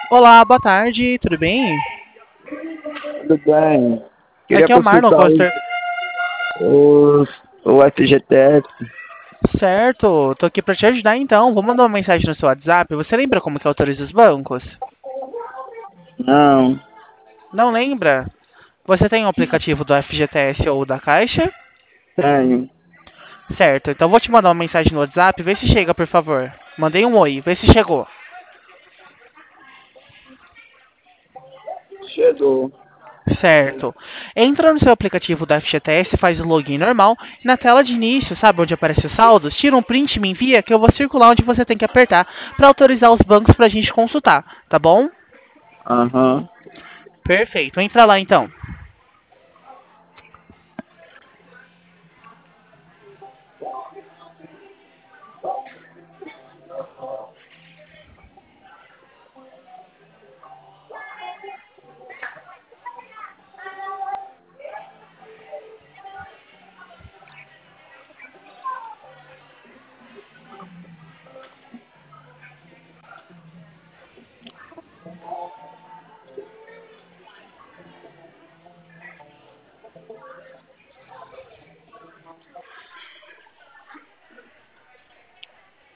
Olá, boa tarde, tudo bem? Tudo bem. Queria Aqui é o Marlon, consultar os, o FGTS. certo, tô aqui pra te ajudar então. Vou mandar uma mensagem no seu WhatsApp. Você lembra como que autoriza os bancos? Não, Não lembra? Você tem o aplicativo do FGTS ou da Caixa? tenho. Certo, então vou te mandar uma mensagem no WhatsApp, vê se chega, por favor. Mandei um oi, vê se chegou. Chegou. Certo. Entra no seu aplicativo do FGTS, faz o login normal. E na tela de início, sabe onde aparece os saldos? Tira um print e me envia que eu vou circular onde você tem que apertar para autorizar os bancos para a gente consultar, tá bom? Aham. Perfeito. Entra lá então.